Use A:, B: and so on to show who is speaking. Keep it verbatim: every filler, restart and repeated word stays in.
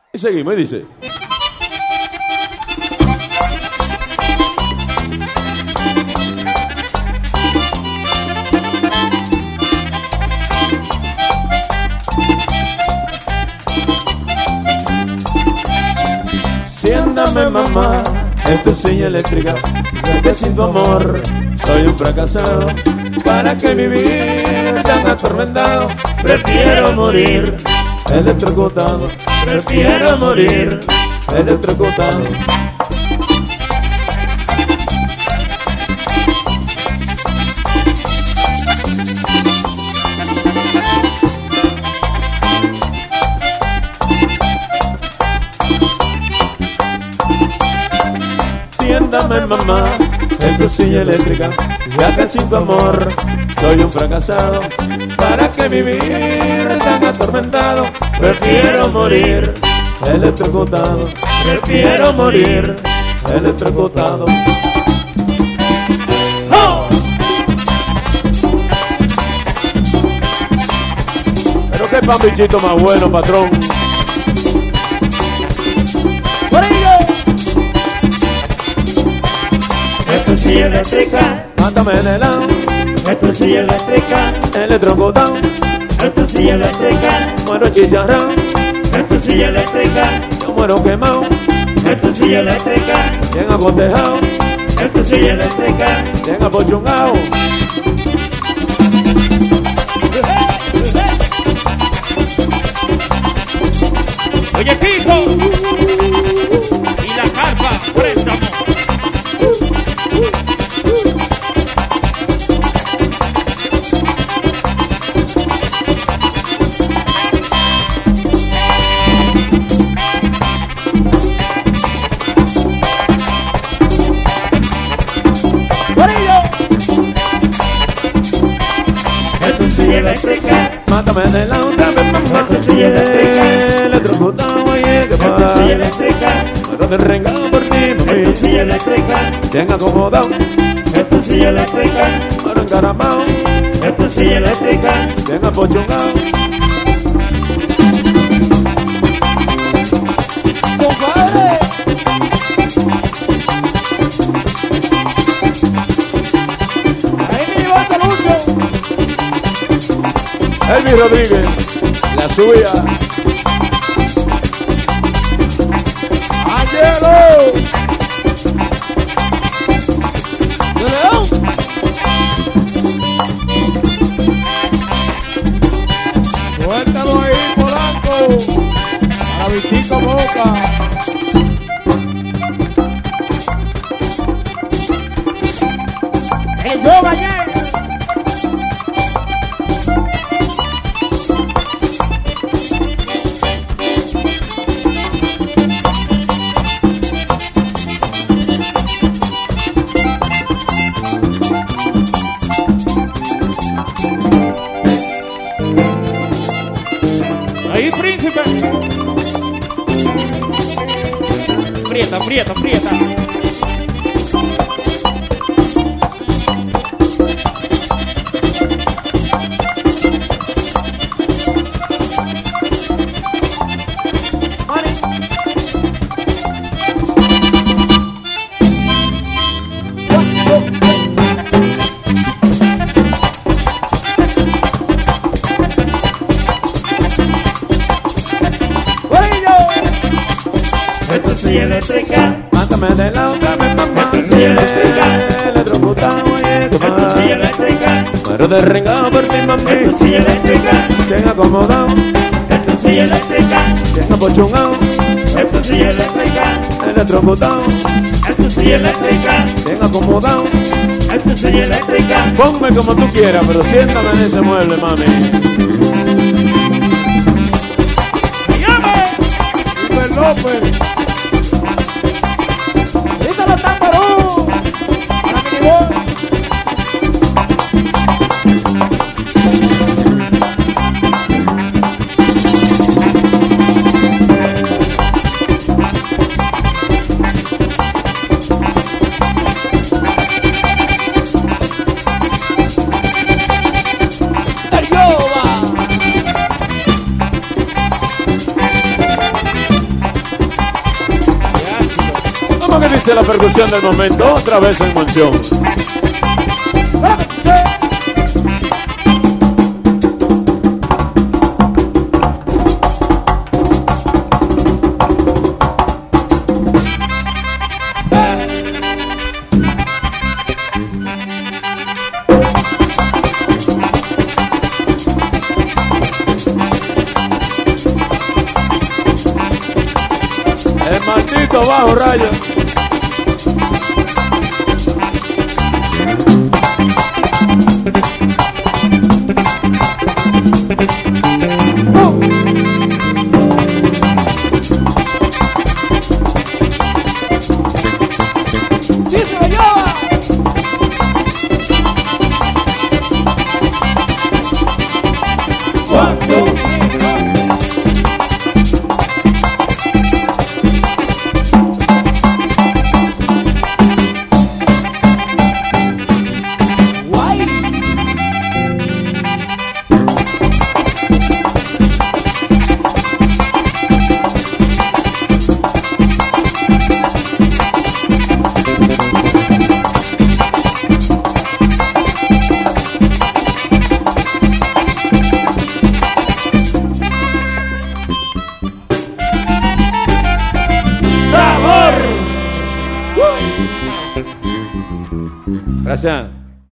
A: Y seguimos, y dice. Siéntame, mamá, en tu silla eléctrica, que sin tu amor soy un fracasado. ¿Para qué vivir tan atormentado? Prefiero morir electrocutado. Prefiero morir electrocutado. Siéntame, mamá, en tu silla eléctrica, ya que sin tu amor soy un fracasado. ¿Para qué vivir tan atormentado? Prefiero morir electrocutado. Prefiero morir electrocutado. ¡Oh! Pero qué pan bichito más bueno, patrón.
B: Esto es silla eléctrica,
A: Mátame en el lado,
B: esto es silla eléctrica,
A: electrocutado.
B: esto es silla eléctrica,
A: Muero chicharrón,
B: esto es silla eléctrica,
A: yo muero quemado,
B: esto es silla eléctrica,
A: bien acotejado,
B: esto es silla eléctrica.
A: bien apochungado.
B: Oye, Kiko, y la carpa, préstamo. Esto es silla eléctrica,
A: Mátame en el lado otra vez, mamá.
B: esto es silla eléctrica,
A: Electrocutado, oye, que
B: esto es
A: pasa.
B: silla eléctrica,
A: Muero derrengado por ti,
B: esto es
A: mami.
B: silla eléctrica,
A: Bien acomodado,
B: esto es silla eléctrica,
A: muero encaramado,
B: esto es silla eléctrica.
A: bien apochungado. ¡Compadre!
B: Ahí me llevó ese lucho.
A: Elvis Rodríguez, la suya. ¡Angelo! ¡De León! Suéltalo ahí, Polanco. A la bichito boca.
B: El yo mañana. Ahí, príncipe. Aprieta, aprieta, aprieta. Esto es silla eléctrica,
A: Mátame de la otra vez, mamá.
B: Esto es silla eléctrica.
A: Electrocutado, oye, que
B: esto es
A: pasa.
B: silla eléctrica,
A: Muero derrengado por ti, mami.
B: esto es silla eléctrica,
A: Bien acomodado,
B: esto es silla eléctrica,
A: bien apochungado,
B: esto es silla eléctrica,
A: electrocutado,
B: esto es silla eléctrica,
A: bien acomodado.
B: esto es silla eléctrica.
A: Ponme como tú quieras, pero siéntame en ese mueble, mami.
B: ¡Llame!
A: Super López.
B: ¡Dígalo, Tamború! ¡Para que me voy! ¡El Yoba!
A: le diste la percusión del momento, otra vez en Monción. El maldito bajo rayo.
B: ¡Sí se lo lleva!
A: One, two, Gracias.